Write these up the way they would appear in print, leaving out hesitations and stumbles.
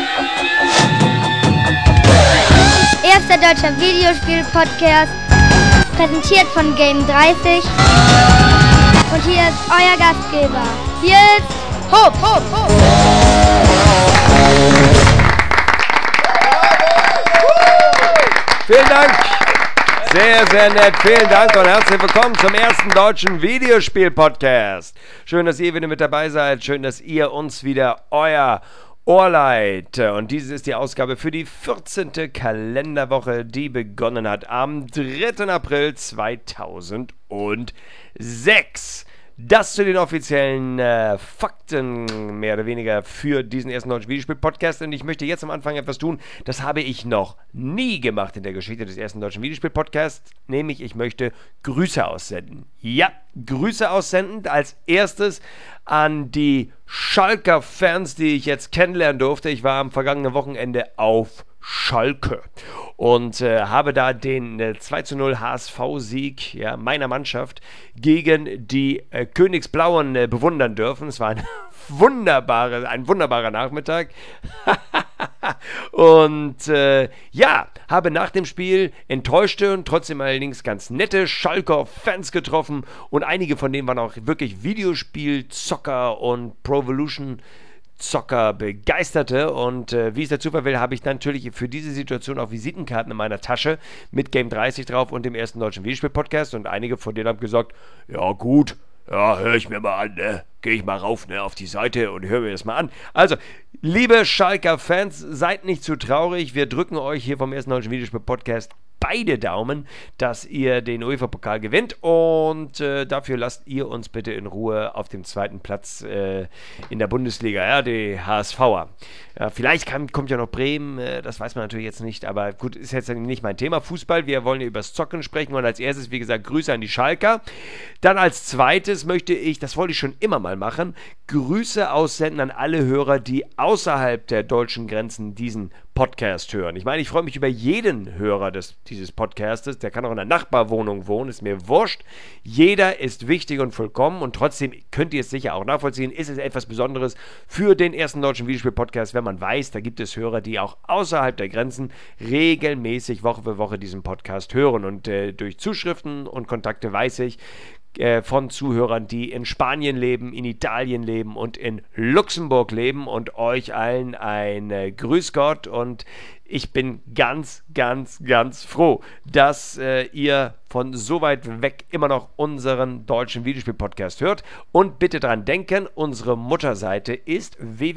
Erster deutscher Videospiel-Podcast, präsentiert von Game30. Und hier ist euer Gastgeber. Hier ist Hopp, Hopp, Hopp. Vielen Dank. Sehr, sehr nett. Vielen Dank und herzlich willkommen zum ersten deutschen Videospiel-Podcast. Schön, dass ihr wieder mit dabei seid. Schön, dass ihr uns wieder euer Ohr leiht. Und dieses ist die Ausgabe für die 14. Kalenderwoche, die begonnen hat am 3. April 2006. Das zu den offiziellen Fakten, mehr oder weniger, für diesen ersten deutschen Videospiel-Podcast. Und ich möchte jetzt am Anfang etwas tun, das habe ich noch nie gemacht in der Geschichte des ersten deutschen Videospiel-Podcasts, nämlich ich möchte Grüße aussenden. Ja, Grüße aussenden als erstes an die Schalker Fans, die ich jetzt kennenlernen durfte. Ich war am vergangenen Wochenende auf Schalke und habe da den 2:0 HSV-Sieg meiner Mannschaft gegen die Königsblauen bewundern dürfen. Es war ein wunderbarer Nachmittag. Und habe nach dem Spiel enttäuschte und trotzdem allerdings ganz nette Schalker Fans getroffen und einige von denen waren auch wirklich Videospiel-Zocker und Pro Evolution Zocker Begeisterte und wie es der Zufall will, habe ich natürlich für diese Situation auch Visitenkarten in meiner Tasche mit Game30 drauf und dem ersten deutschen Videospiel-Podcast und einige von denen haben gesagt, ja gut, ja, höre ich mir mal an, ne? Gehe ich mal rauf, ne, auf die Seite und höre mir das mal an. Also, liebe Schalker Fans, seid nicht zu traurig. Wir drücken euch hier vom ersten deutschen Videospiel-Podcast beide Daumen, dass ihr den UEFA-Pokal gewinnt und dafür lasst ihr uns bitte in Ruhe auf dem zweiten Platz in der Bundesliga, ja, die HSVer. Ja, vielleicht kommt ja noch Bremen, das weiß man natürlich jetzt nicht, aber gut, ist jetzt nicht mein Thema, Fußball, wir wollen ja über das Zocken sprechen und als erstes, wie gesagt, Grüße an die Schalker. Dann als zweites möchte ich, das wollte ich schon immer mal machen, Grüße aussenden an alle Hörer, die außerhalb der deutschen Grenzen diesen Podcast hören. Ich meine, ich freue mich über jeden Hörer dieses Podcastes, der kann auch in einer Nachbarwohnung wohnen, ist mir wurscht. Jeder ist wichtig und vollkommen und trotzdem könnt ihr es sicher auch nachvollziehen, ist es etwas Besonderes für den ersten deutschen Videospiel-Podcast, wenn man weiß, da gibt es Hörer, die auch außerhalb der Grenzen regelmäßig Woche für Woche diesen Podcast hören und durch Zuschriften und Kontakte weiß ich, von Zuhörern, die in Spanien leben, in Italien leben und in Luxemburg leben und euch allen ein Grüß Gott und ich bin ganz, ganz, ganz froh, dass ihr von so weit weg immer noch unseren deutschen Videospiel-Podcast hört. Und bitte dran denken, unsere Mutterseite ist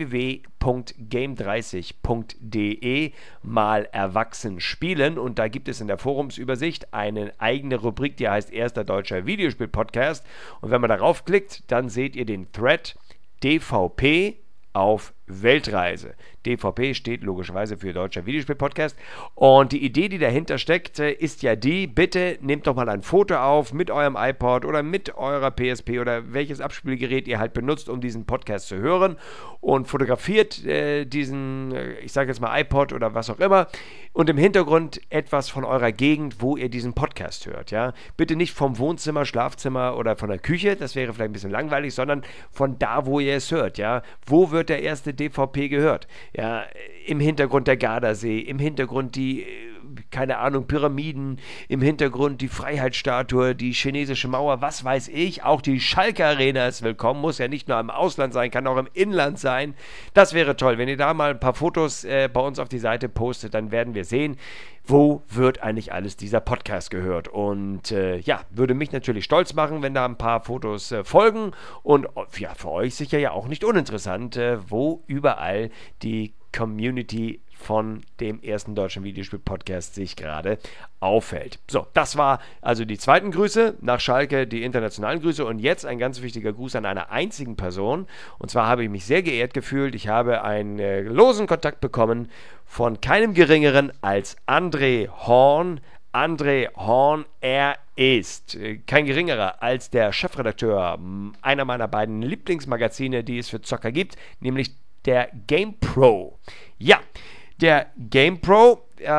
www.game30.de mal erwachsen spielen. Und da gibt es in der Forumsübersicht eine eigene Rubrik, die heißt Erster deutscher Videospiel-Podcast. Und wenn man darauf klickt, dann seht ihr den Thread DVP auf Weltreise. DVP steht logischerweise für Deutscher Videospiel-Podcast und die Idee, die dahinter steckt, ist ja die, bitte nehmt doch mal ein Foto auf mit eurem iPod oder mit eurer PSP oder welches Abspielgerät ihr halt benutzt, um diesen Podcast zu hören und fotografiert diesen, ich sage jetzt mal iPod oder was auch immer und im Hintergrund etwas von eurer Gegend, wo ihr diesen Podcast hört, ja. Bitte nicht vom Wohnzimmer, Schlafzimmer oder von der Küche, das wäre vielleicht ein bisschen langweilig, sondern von da, wo ihr es hört, ja. Wo wird der erste DVP gehört? Ja, im Hintergrund der Gardasee, im Hintergrund die, keine Ahnung, Pyramiden, im Hintergrund die Freiheitsstatue, die chinesische Mauer, was weiß ich, auch die Schalke Arena ist willkommen, muss ja nicht nur im Ausland sein, kann auch im Inland sein. Das wäre toll, wenn ihr da mal ein paar Fotos bei uns auf die Seite postet, dann werden wir sehen, wo wird eigentlich alles dieser Podcast gehört und würde mich natürlich stolz machen, wenn da ein paar Fotos folgen und ja, für euch sicher ja auch nicht uninteressant, wo überall die Community von dem ersten deutschen Videospiel-Podcast sich gerade auffällt. So, das war also die zweiten Grüße nach Schalke, die internationalen Grüße und jetzt ein ganz wichtiger Gruß an einer einzigen Person und zwar habe ich mich sehr geehrt gefühlt, ich habe einen losen Kontakt bekommen von keinem geringeren als André Horn. André Horn, er ist kein geringerer als der Chefredakteur einer meiner beiden Lieblingsmagazine, die es für Zocker gibt, nämlich der GamePro. Ja, der GamePro,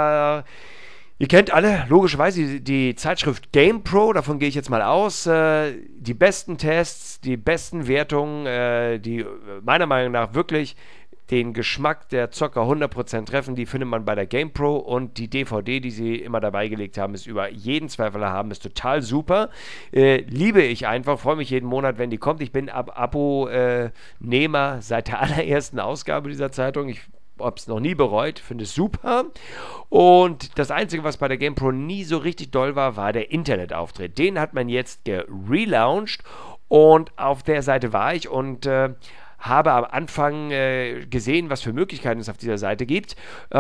ihr kennt alle logischerweise die Zeitschrift GamePro, davon gehe ich jetzt mal aus. Die besten Tests, die besten Wertungen, die meiner Meinung nach wirklich den Geschmack der Zocker 100% treffen, die findet man bei der GamePro, und die DVD, die sie immer dabei gelegt haben, ist über jeden Zweifel erhaben, ist total super. Liebe ich einfach, freue mich jeden Monat, wenn die kommt. Ich bin Abo-Nehmer seit der allerersten Ausgabe dieser Zeitung. Ich habe es noch nie bereut, finde es super. Und das Einzige, was bei der GamePro nie so richtig doll war, war der Internetauftritt. Den hat man jetzt gelauncht, und auf der Seite war ich und habe am Anfang gesehen, was für Möglichkeiten es auf dieser Seite gibt.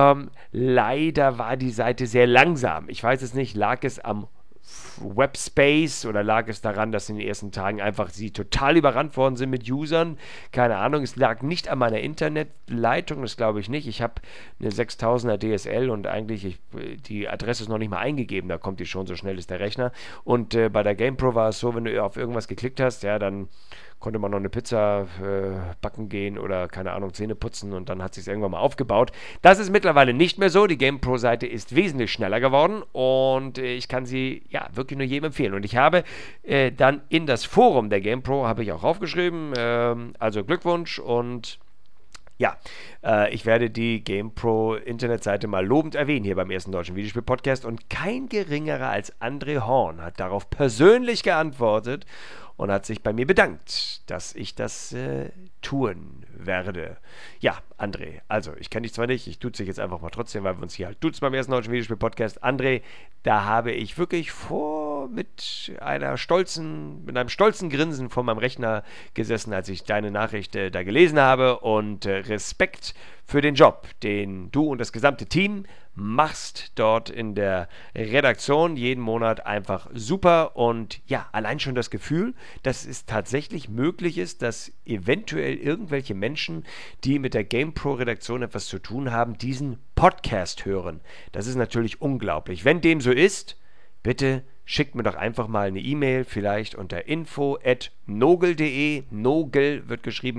Leider war die Seite sehr langsam. Ich weiß es nicht, lag es am Webspace oder lag es daran, dass in den ersten Tagen einfach sie total überrannt worden sind mit Usern? Keine Ahnung, es lag nicht an meiner Internetleitung, das glaube ich nicht. Ich habe eine 6000er DSL und eigentlich, die Adresse ist noch nicht mal eingegeben, da kommt die schon, so schnell ist der Rechner. Und bei der GamePro war es so, wenn du auf irgendwas geklickt hast, ja, dann konnte man noch eine Pizza backen gehen oder, keine Ahnung, Zähne putzen, und dann hat sich irgendwann mal aufgebaut. Das ist mittlerweile nicht mehr so. Die GamePro-Seite ist wesentlich schneller geworden, und ich kann sie ja wirklich nur jedem empfehlen. Und ich habe dann in das Forum der GamePro, habe ich auch aufgeschrieben, also Glückwunsch, und ja, ich werde die GamePro Internetseite mal lobend erwähnen hier beim ersten deutschen Videospiel-Podcast, und kein geringerer als André Horn hat darauf persönlich geantwortet und hat sich bei mir bedankt, dass ich das tun werde. Ja, André, also ich kenne dich zwar nicht, ich duze dich jetzt einfach mal trotzdem, weil wir uns hier halt duzen beim ersten deutschen Videospiel-Podcast. André, da habe ich wirklich mit einem stolzen Grinsen vor meinem Rechner gesessen, als ich deine Nachricht da gelesen habe, und Respekt für den Job, den du und das gesamte Team machst dort in der Redaktion, jeden Monat einfach super. Und ja, allein schon das Gefühl, dass es tatsächlich möglich ist, dass eventuell irgendwelche Menschen, die mit der GamePro-Redaktion etwas zu tun haben, diesen Podcast hören. Das ist natürlich unglaublich. Wenn dem so ist, bitte schickt mir doch einfach mal eine E-Mail, vielleicht unter info@nogel.de. Nogel wird geschrieben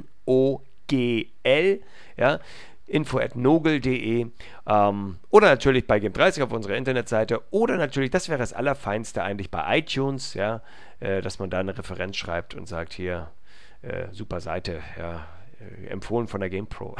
N-O-G-L, ja, info@nogel.de, oder natürlich bei Game30 auf unserer Internetseite, oder natürlich, das wäre das Allerfeinste eigentlich, bei iTunes, ja, dass man da eine Referenz schreibt und sagt, hier, super Seite, ja, empfohlen von der GamePro.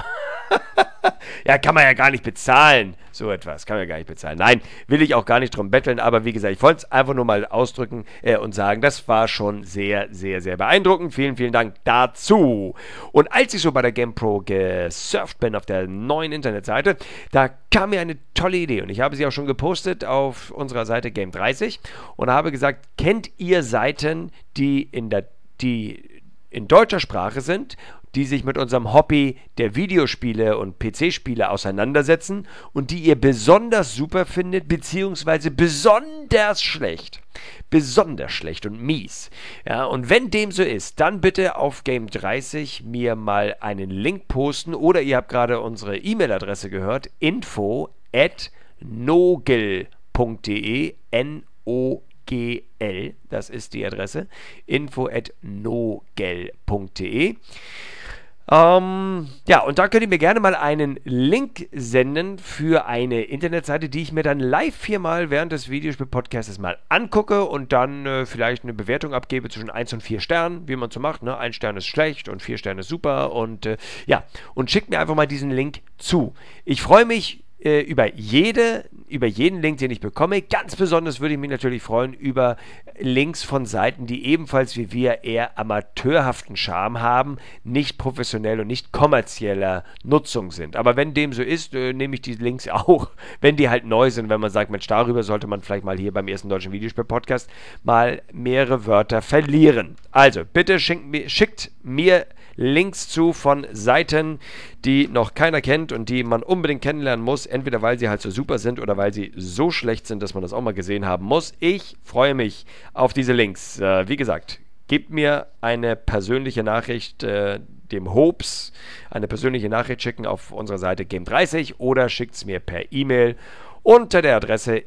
Ja, kann man ja gar nicht bezahlen, so etwas, kann man ja gar nicht bezahlen. Nein, will ich auch gar nicht drum betteln, aber wie gesagt, ich wollte es einfach nur mal ausdrücken und sagen, das war schon sehr, sehr, sehr beeindruckend. Vielen, vielen Dank dazu. Und als ich so bei der GamePro gesurft bin auf der neuen Internetseite, da kam mir eine tolle Idee, und ich habe sie auch schon gepostet auf unserer Seite Game30 und habe gesagt, kennt ihr Seiten, die in deutscher Sprache sind, die sich mit unserem Hobby der Videospiele und PC-Spiele auseinandersetzen und die ihr besonders super findet, beziehungsweise besonders schlecht und mies. Ja, und wenn dem so ist, dann bitte auf Game30 mir mal einen Link posten, oder ihr habt gerade unsere E-Mail-Adresse gehört, info@nogel.de, N-O-G-L, das ist die Adresse, info@nogel.de. Ja, und da könnt ihr mir gerne mal einen Link senden für eine Internetseite, die ich mir dann live hier mal während des Videospiel-Podcasts mal angucke und dann vielleicht eine Bewertung abgebe zwischen 1 und 4 Sternen, wie man so macht, ne? 1 Stern ist schlecht und 4 Sterne ist super, und ja, und schickt mir einfach mal diesen Link zu. Ich freue mich über jeden Link, den ich bekomme. Ganz besonders würde ich mich natürlich freuen über Links von Seiten, die ebenfalls wie wir eher amateurhaften Charme haben, nicht professionell und nicht kommerzieller Nutzung sind. Aber wenn dem so ist, nehme ich die Links auch, wenn die halt neu sind, wenn man sagt, Mensch, darüber sollte man vielleicht mal hier beim ersten deutschen Videospiel-Podcast mal mehrere Wörter verlieren. Also, bitte schickt mir Links zu von Seiten, die noch keiner kennt und die man unbedingt kennenlernen muss, entweder weil sie halt so super sind oder weil sie so schlecht sind, dass man das auch mal gesehen haben muss. Ich freue mich auf diese Links. Wie gesagt, gebt mir eine persönliche Nachricht, dem Hobbs eine persönliche Nachricht schicken auf unserer Seite Game30, oder schickt es mir per E-Mail unter der Adresse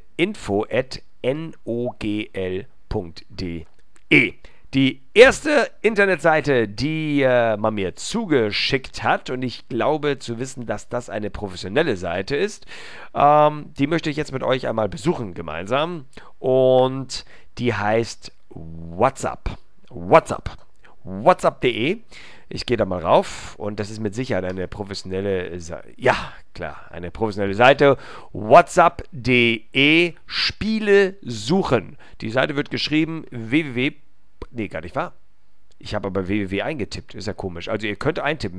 info@nogl.de. Die erste Internetseite, die man mir zugeschickt hat, und ich glaube zu wissen, dass das eine professionelle Seite ist, die möchte ich jetzt mit euch einmal besuchen gemeinsam, und die heißt WhatsApp. WhatsApp.de. Ich gehe da mal rauf und das ist mit Sicherheit eine professionelle eine professionelle Seite. WhatsApp.de Spiele suchen. Die Seite wird geschrieben gar nicht wahr. Ich habe aber www eingetippt, ist ja komisch. Also ihr könnt eintippen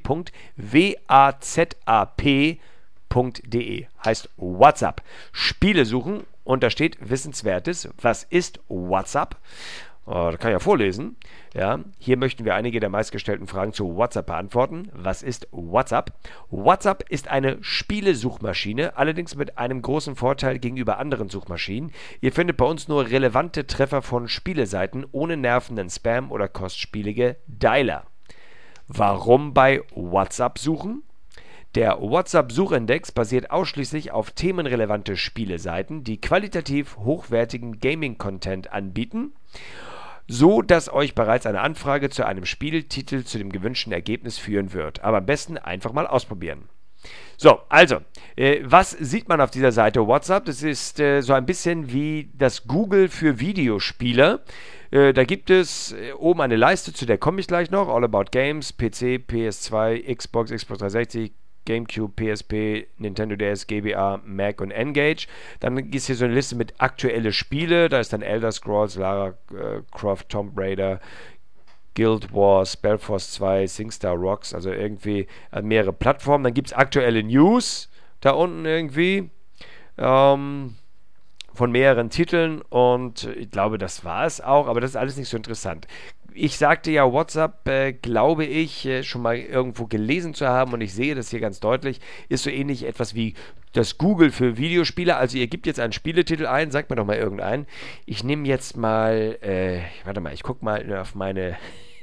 www.wazap.de heißt WhatsApp. Spiele suchen und da steht Wissenswertes. Was ist WhatsApp? Das kann ich ja vorlesen. Ja, hier möchten wir einige der meistgestellten Fragen zu WhatsApp beantworten. Was ist WhatsApp? WhatsApp ist eine Spielesuchmaschine, allerdings mit einem großen Vorteil gegenüber anderen Suchmaschinen. Ihr findet bei uns nur relevante Treffer von Spieleseiten ohne nervenden Spam oder kostspielige Dialer. Warum bei WhatsApp suchen? Der WhatsApp-Suchindex basiert ausschließlich auf themenrelevante Spieleseiten, die qualitativ hochwertigen Gaming-Content anbieten, so dass euch bereits eine Anfrage zu einem Spieltitel zu dem gewünschten Ergebnis führen wird. Aber am besten einfach mal ausprobieren. So, also, was sieht man auf dieser Seite WhatsApp? Das ist so ein bisschen wie das Google für Videospieler. Da gibt es oben eine Leiste, zu der komme ich gleich noch. All About Games, PC, PS2, Xbox 360, GameCube, PSP, Nintendo DS, GBA, Mac und N-Gage. Dann ist hier so eine Liste mit aktuelle Spiele. Da ist dann Elder Scrolls, Lara Croft, Tomb Raider, Guild Wars, Spellforce 2, SingStar Rocks, also irgendwie mehrere Plattformen. Dann gibt es aktuelle News da unten irgendwie von mehreren Titeln und ich glaube, das war es auch, aber das ist alles nicht so interessant. Ich sagte ja, WhatsApp, glaube ich, schon mal irgendwo gelesen zu haben und ich sehe das hier ganz deutlich, ist so ähnlich etwas wie das Google für Videospiele. Also ihr gebt jetzt einen Spieletitel ein, sagt mir doch mal irgendeinen. Ich nehme jetzt mal, ich gucke mal auf meine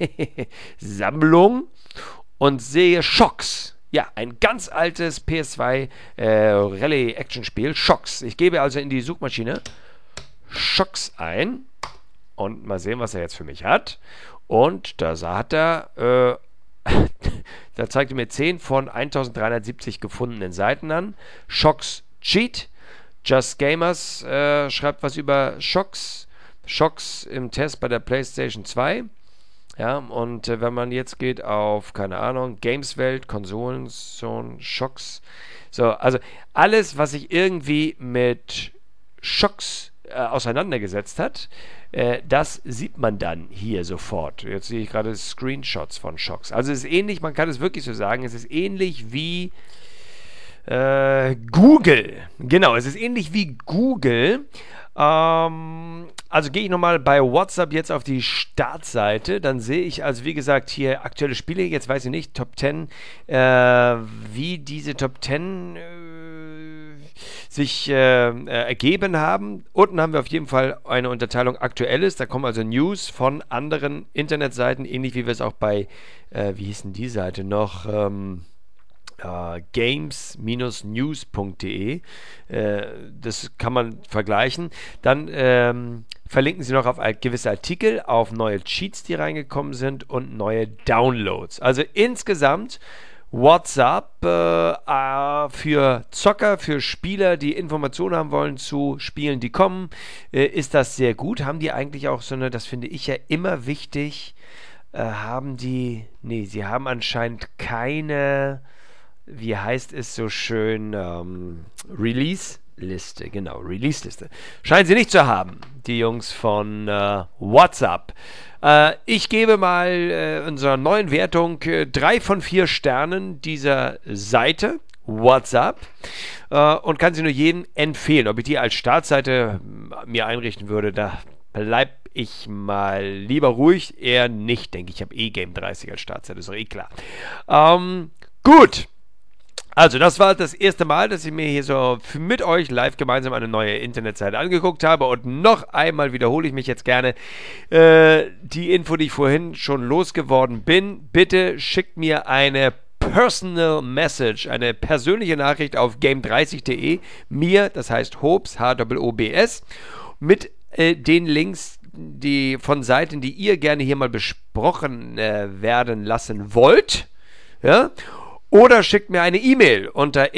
Sammlung und sehe Shocks. Ja, ein ganz altes PS2 Rallye-Action-Spiel, Shocks. Ich gebe also in die Suchmaschine Shocks ein. Und mal sehen, was er jetzt für mich hat. Und da hat er, da zeigt er mir 10 von 1370 gefundenen Seiten an. Shocks Cheat. Just Gamers schreibt was über Shocks. Shocks im Test bei der PlayStation 2. Ja, und wenn man jetzt geht auf, keine Ahnung, Gameswelt, Konsolenzone, Shocks. So, also alles, was sich irgendwie mit Shocks auseinandergesetzt hat, das sieht man dann hier sofort. Jetzt sehe ich gerade Screenshots von Shocks. Also es ist ähnlich, man kann es wirklich so sagen, es ist ähnlich wie Google. Genau, es ist ähnlich wie Google. Also gehe ich nochmal bei WhatsApp jetzt auf die Startseite, dann sehe ich also wie gesagt hier aktuelle Spiele, jetzt weiß ich nicht, Top 10, wie diese Top 10 sich ergeben haben. Unten haben wir auf jeden Fall eine Unterteilung Aktuelles, da kommen also News von anderen Internetseiten, ähnlich wie wir es auch bei, wie hieß denn die Seite noch, games-news.de. Das kann man vergleichen. Dann verlinken sie noch auf gewisse Artikel, auf neue Cheats, die reingekommen sind und neue Downloads. Also insgesamt WhatsApp für Zocker, für Spieler, die Informationen haben wollen zu Spielen, die kommen, ist das sehr gut. Haben die eigentlich auch so eine, das finde ich ja immer wichtig, sie haben anscheinend keine, wie heißt es so schön, Release-Liste, genau, Release-Liste. Scheinen sie nicht zu haben, die Jungs von WhatsApp. Ich gebe mal unserer neuen Wertung 3 von 4 Sternen dieser Seite, WhatsApp, und kann sie nur jedem empfehlen. Ob ich die als Startseite mir einrichten würde, da bleibe ich mal lieber ruhig, eher nicht, denke ich. Ich habe Game 30 als Startseite, ist doch klar. Gut. Also, das war das erste Mal, dass ich mir hier so mit euch live gemeinsam eine neue Internetseite angeguckt habe. Und noch einmal wiederhole ich mich jetzt gerne die Info, die ich vorhin schon losgeworden bin. Bitte schickt mir eine Personal Message, eine persönliche Nachricht auf game30.de. Mir, das heißt Hobs, H-O-B-S, mit den Links von Seiten, die ihr gerne hier mal besprochen werden lassen wollt. Ja. Oder schickt mir eine E-Mail unter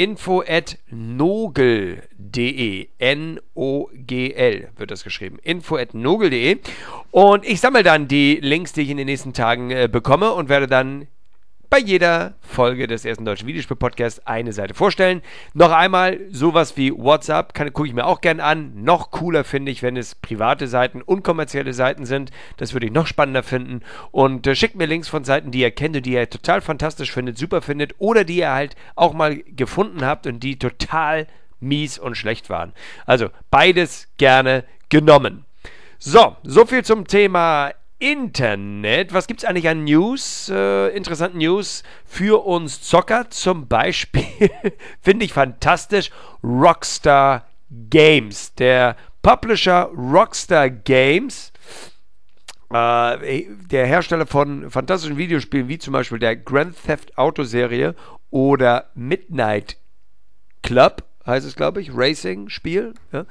info@nogel.de. N-O-G-L wird das geschrieben. info@nogel.de. Und ich sammle dann die Links, die ich in den nächsten Tagen bekomme und werde dann bei jeder Folge des ersten deutschen Videospiel-Podcasts eine Seite vorstellen. Noch einmal, sowas wie WhatsApp gucke ich mir auch gern an. Noch cooler finde ich, wenn es private Seiten, unkommerzielle Seiten sind. Das würde ich noch spannender finden. Und schickt mir Links von Seiten, die ihr kennt und die ihr total fantastisch findet, super findet oder die ihr halt auch mal gefunden habt und die total mies und schlecht waren. Also beides gerne genommen. So viel zum Thema Internet. Was gibt es eigentlich an News, interessanten News für uns Zocker? Zum Beispiel, finde ich fantastisch, Rockstar Games. Der Publisher Rockstar Games, der Hersteller von fantastischen Videospielen, wie zum Beispiel der Grand Theft Auto Serie oder Midnight Club, heißt es, glaube ich, Racing-Spiel. Ja?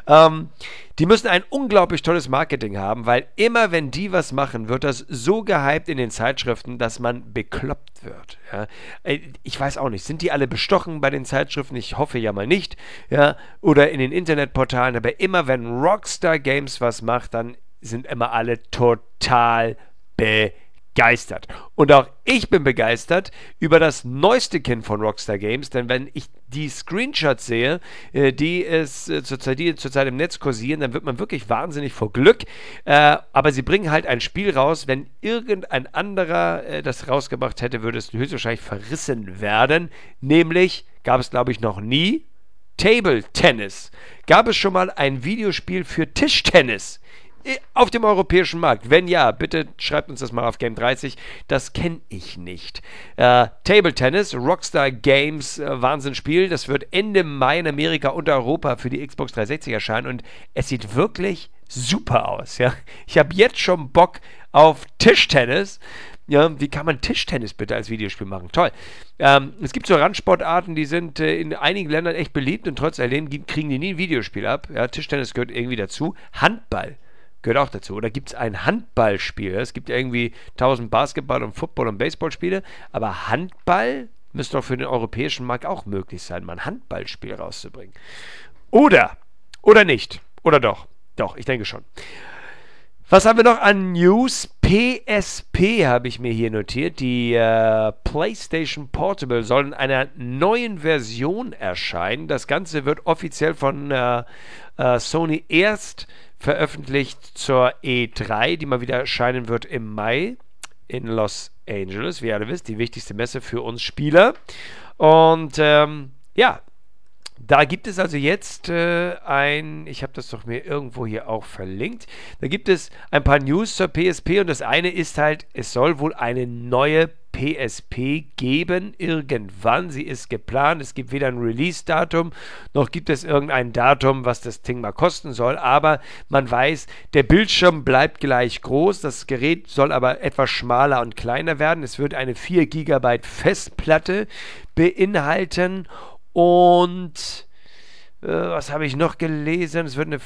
Die müssen ein unglaublich tolles Marketing haben, weil immer, wenn die was machen, wird das so gehypt in den Zeitschriften, dass man bekloppt wird. Ja? Ich weiß auch nicht, sind die alle bestochen bei den Zeitschriften? Ich hoffe ja mal nicht. Ja? Oder in den Internetportalen, aber immer, wenn Rockstar Games was macht, dann sind immer alle total begeistert. Und auch ich bin begeistert über das neueste Kind von Rockstar Games, denn wenn ich die Screenshots sehe, die zurzeit im Netz kursieren, dann wird man wirklich wahnsinnig vor Glück. Aber sie bringen halt ein Spiel raus, wenn irgendein anderer das rausgebracht hätte, würde es höchstwahrscheinlich verrissen werden. Nämlich, gab es glaube ich noch nie, Table Tennis. Gab es schon mal ein Videospiel für Tischtennis auf dem europäischen Markt? Wenn ja, bitte schreibt uns das mal auf Game 30. Das kenne ich nicht. Table Tennis, Rockstar Games, Wahnsinnsspiel. Das wird Ende Mai in Amerika und Europa für die Xbox 360 erscheinen und es sieht wirklich super aus. Ja? Ich habe jetzt schon Bock auf Tischtennis. Ja, wie kann man Tischtennis bitte als Videospiel machen? Toll. Es gibt so Randsportarten, die sind in einigen Ländern echt beliebt und trotz alledem kriegen die nie ein Videospiel ab. Ja, Tischtennis gehört irgendwie dazu. Handball gehört auch dazu. Oder gibt es ein Handballspiel? Es gibt ja irgendwie 1000 Basketball- und Football- und Baseballspiele, aber Handball müsste doch für den europäischen Markt auch möglich sein, mal ein Handballspiel rauszubringen. Oder nicht. Oder doch. Doch, ich denke schon. Was haben wir noch an News? PSP habe ich mir hier notiert. Die PlayStation Portable soll in einer neuen Version erscheinen. Das Ganze wird offiziell von Sony erst veröffentlicht zur E3, die mal wieder erscheinen wird im Mai in Los Angeles. Wie ihr alle wisst, die wichtigste Messe für uns Spieler. Und da gibt es also jetzt ich habe das doch mir irgendwo hier auch verlinkt, da gibt es ein paar News zur PSP und das eine ist halt, es soll wohl eine neue PSP geben, irgendwann, sie ist geplant, es gibt weder ein Release-Datum, noch gibt es irgendein Datum, was das Ding mal kosten soll, aber man weiß, der Bildschirm bleibt gleich groß, das Gerät soll aber etwas schmaler und kleiner werden, es wird eine 4 GB Festplatte beinhalten. Und was habe ich noch gelesen? Es wird eine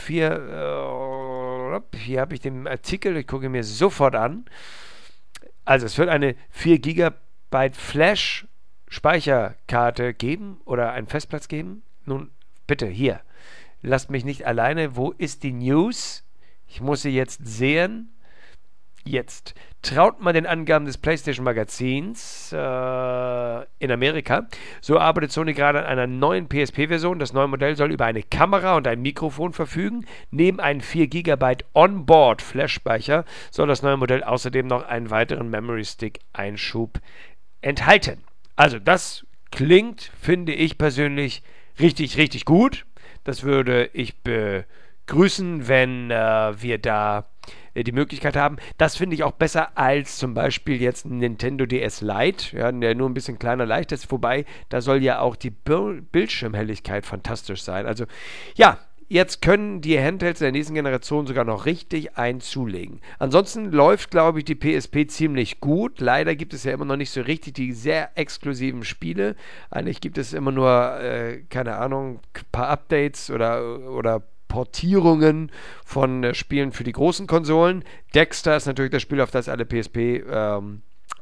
hier habe ich den Artikel, ich gucke mir sofort an. Also es wird eine 4 GB Flash Speicherkarte geben oder einen Festplatz geben. Nun, bitte, hier. Lasst mich nicht alleine. Wo ist die News? Ich muss sie jetzt sehen. Jetzt. Traut man den Angaben des PlayStation Magazins in Amerika, so arbeitet Sony gerade an einer neuen PSP-Version. Das neue Modell soll über eine Kamera und ein Mikrofon verfügen. Neben einem 4 GB Onboard-Flash-Speicher soll das neue Modell außerdem noch einen weiteren Memory-Stick-Einschub enthalten. Also das klingt, finde ich persönlich, richtig, richtig gut. Das würde ich begrüßen, wenn wir da die Möglichkeit haben. Das finde ich auch besser als zum Beispiel jetzt ein Nintendo DS Lite, ja, der nur ein bisschen kleiner leicht ist, wobei da soll ja auch die Bildschirmhelligkeit fantastisch sein. Also ja, jetzt können die Handhelds der nächsten Generation sogar noch richtig einzulegen. Ansonsten läuft, glaube ich, die PSP ziemlich gut. Leider gibt es ja immer noch nicht so richtig die sehr exklusiven Spiele. Eigentlich gibt es immer nur, keine Ahnung, ein paar Updates oder Portierungen von Spielen für die großen Konsolen. Dexter ist natürlich das Spiel, auf das alle PSP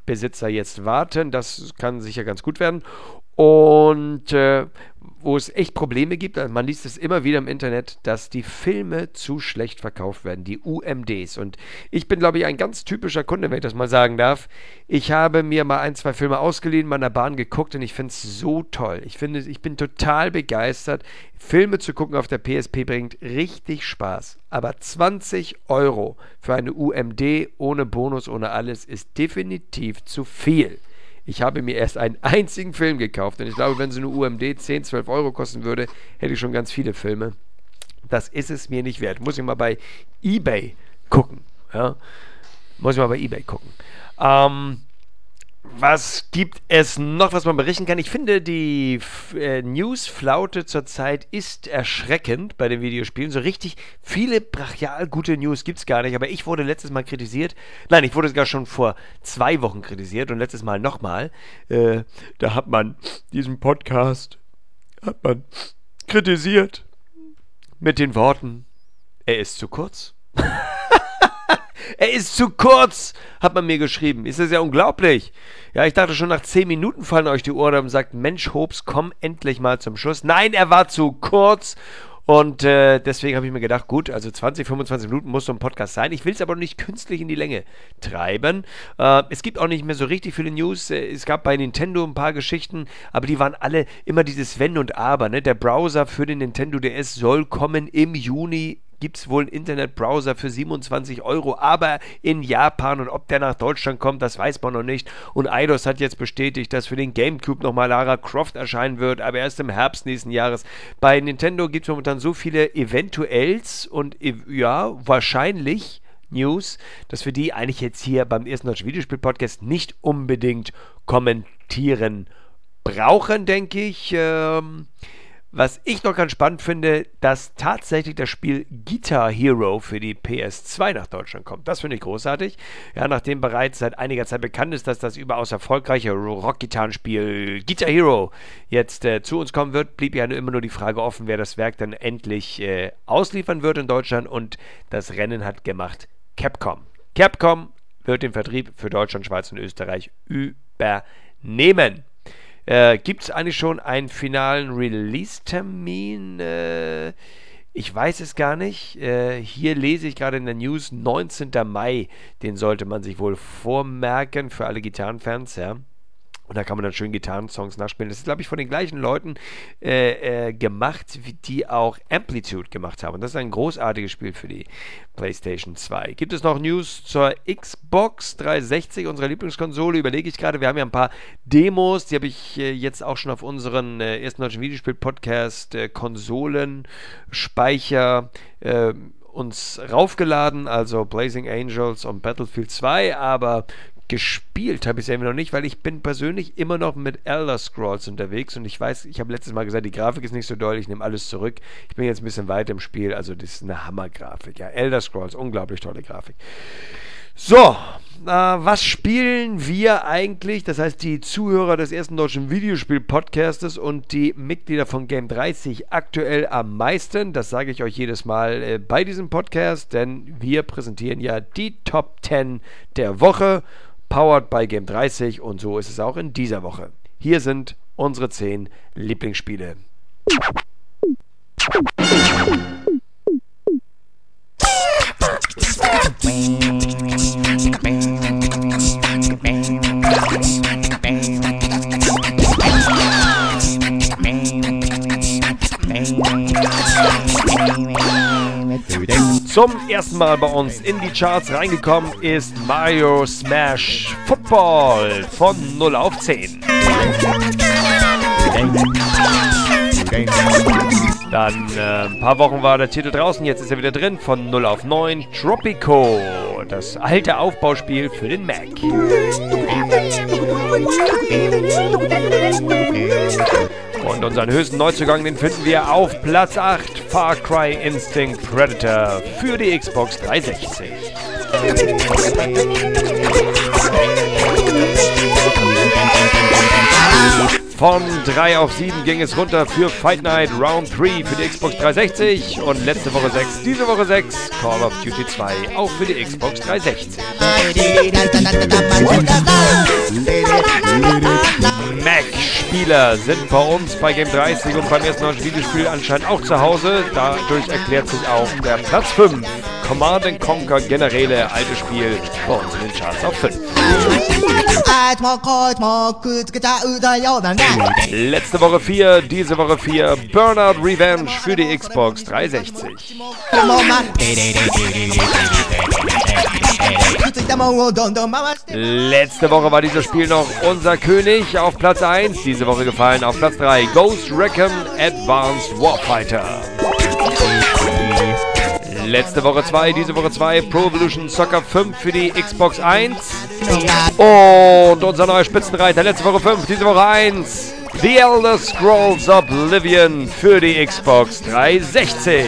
Mac-Besitzer jetzt warten. Das kann sicher ganz gut werden. Und wo es echt Probleme gibt, also man liest es immer wieder im Internet, dass die Filme zu schlecht verkauft werden, die UMDs. Und ich bin, glaube ich, ein ganz typischer Kunde, wenn ich das mal sagen darf. Ich habe mir mal 1, 2 Filme ausgeliehen, mal in der Bahn geguckt und ich finde es so toll. Ich bin total begeistert. Filme zu gucken auf der PSP bringt richtig Spaß. Aber 20 € für eine UMD ohne Bonus, ohne alles, ist definitiv zu viel. Ich habe mir erst einen einzigen Film gekauft und ich glaube, wenn so eine UMD 10, 12 € kosten würde, hätte ich schon ganz viele Filme. Das ist es mir nicht wert. Muss ich mal bei eBay gucken. Ja? Was gibt es noch, was man berichten kann? Ich finde, die News-Flaute zurzeit ist erschreckend bei den Videospielen. So richtig viele brachial gute News gibt es gar nicht. Aber ich wurde letztes Mal kritisiert. Nein, ich wurde sogar schon vor 2 Wochen kritisiert und letztes Mal nochmal. Da hat man diesen Podcast kritisiert mit den Worten, er ist zu kurz. Er ist zu kurz, hat man mir geschrieben. Ist das ja unglaublich. Ja, ich dachte schon, nach 10 Minuten fallen euch die Ohren und sagt, Mensch, Hobbs, komm endlich mal zum Schluss. Nein, er war zu kurz. Und deswegen habe ich mir gedacht, gut, also 20, 25 Minuten muss so ein Podcast sein. Ich will es aber nicht künstlich in die Länge treiben. Es gibt auch nicht mehr so richtig viele News. Es gab bei Nintendo ein paar Geschichten, aber die waren alle immer dieses Wenn und Aber. Ne? Der Browser für den Nintendo DS soll kommen im Juni. Gibt es wohl einen Internetbrowser für 27 €, aber in Japan, und ob der nach Deutschland kommt, das weiß man noch nicht. Und Eidos hat jetzt bestätigt, dass für den Gamecube nochmal Lara Croft erscheinen wird, aber erst im Herbst nächsten Jahres. Bei Nintendo gibt es momentan so viele Eventuells und ja, wahrscheinlich News, dass wir die eigentlich jetzt hier beim ersten deutschen Videospiel-Podcast nicht unbedingt kommentieren brauchen, denke ich. Was ich noch ganz spannend finde, dass tatsächlich das Spiel Guitar Hero für die PS2 nach Deutschland kommt. Das finde ich großartig. Ja, nachdem bereits seit einiger Zeit bekannt ist, dass das überaus erfolgreiche Rock-Gitarrenspiel Guitar Hero jetzt zu uns kommen wird, blieb ja immer nur die Frage offen, wer das Werk dann endlich ausliefern wird in Deutschland, und das Rennen hat gemacht Capcom. Capcom wird den Vertrieb für Deutschland, Schweiz und Österreich übernehmen. Gibt es eigentlich schon einen finalen Release-Termin? Ich weiß es gar nicht. Hier lese ich gerade in der News, 19. Mai. Den sollte man sich wohl vormerken für alle Gitarrenfans, ja. Und da kann man dann schön Gitarrensongs nachspielen. Das ist, glaube ich, von den gleichen Leuten gemacht, die auch Amplitude gemacht haben. Und das ist ein großartiges Spiel für die PlayStation 2. Gibt es noch News zur Xbox 360, unserer Lieblingskonsole? Überlege ich gerade. Wir haben ja ein paar Demos, die habe ich jetzt auch schon auf unseren ersten deutschen Videospiel-Podcast Konsolenspeicher uns raufgeladen. Also Blazing Angels und Battlefield 2, aber gespielt habe ich es ja immer noch nicht, weil ich bin persönlich immer noch mit Elder Scrolls unterwegs und ich weiß, ich habe letztes Mal gesagt, die Grafik ist nicht so doll, ich nehme alles zurück. Ich bin jetzt ein bisschen weiter im Spiel, also das ist eine Hammergrafik. Ja, Elder Scrolls, unglaublich tolle Grafik. So, was spielen wir eigentlich? Das heißt, die Zuhörer des ersten deutschen Videospiel-Podcastes und die Mitglieder von Game 30 aktuell am meisten. Das sage ich euch jedes Mal bei diesem Podcast, denn wir präsentieren ja die Top 10 der Woche, powered by Game 30, und so ist es auch in dieser Woche. Hier sind unsere 10 Lieblingsspiele. Zum ersten Mal bei uns in die Charts reingekommen ist Mario Smash Football von 0 auf 10. Dann ein paar Wochen war der Titel draußen, jetzt ist er wieder drin, von 0 auf 9, Tropico, das alte Aufbauspiel für den Mac. Und unseren höchsten Neuzugang, den finden wir auf Platz 8, Far Cry Instinct Predator für die Xbox 360. Von 3 auf 7 ging es runter für Fight Night Round 3 für die Xbox 360 und letzte Woche 6, diese Woche 6, Call of Duty 2 auch für die Xbox 360. Mac-Spieler sind bei uns bei Game 30 und beim ersten deutschen Videospiel anscheinend auch zu Hause. Dadurch erklärt sich auch der Platz 5. Command & Conquer Generäle, altes Spiel, bei uns in den Charts auf 5. Letzte Woche 4, diese Woche 4, Burnout Revenge für die Xbox 360. Letzte Woche war dieses Spiel noch unser König auf Platz 1, diese Woche gefallen auf Platz 3, Ghost Recon Advanced Warfighter. Letzte Woche 2, diese Woche 2, Pro Evolution Soccer 5 für die Xbox 1. Und unser neuer Spitzenreiter, letzte Woche 5, diese Woche 1, The Elder Scrolls Oblivion für die Xbox 360.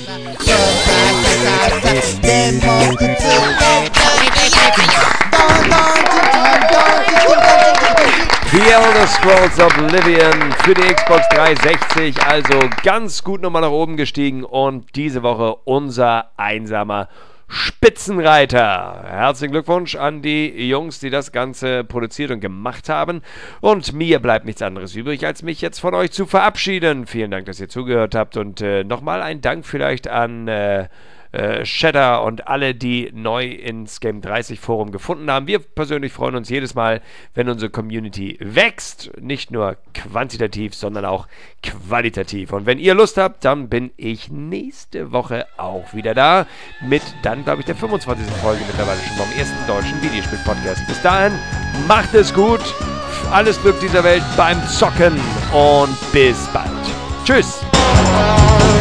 The Elder Scrolls Oblivion für die Xbox 360, also ganz gut nochmal nach oben gestiegen und diese Woche unser einsamer Spitzenreiter. Herzlichen Glückwunsch an die Jungs, die das Ganze produziert und gemacht haben. Und mir bleibt nichts anderes übrig, als mich jetzt von euch zu verabschieden. Vielen Dank, dass ihr zugehört habt und nochmal ein Dank vielleicht an Shatter und alle, die neu ins Game 30 Forum gefunden haben. Wir persönlich freuen uns jedes Mal, wenn unsere Community wächst. Nicht nur quantitativ, sondern auch qualitativ. Und wenn ihr Lust habt, dann bin ich nächste Woche auch wieder da. Mit dann, glaube ich, der 25. Folge mittlerweile schon vom ersten deutschen Videospiel-Podcast. Bis dahin, macht es gut. Alles Glück dieser Welt beim Zocken und bis bald. Tschüss.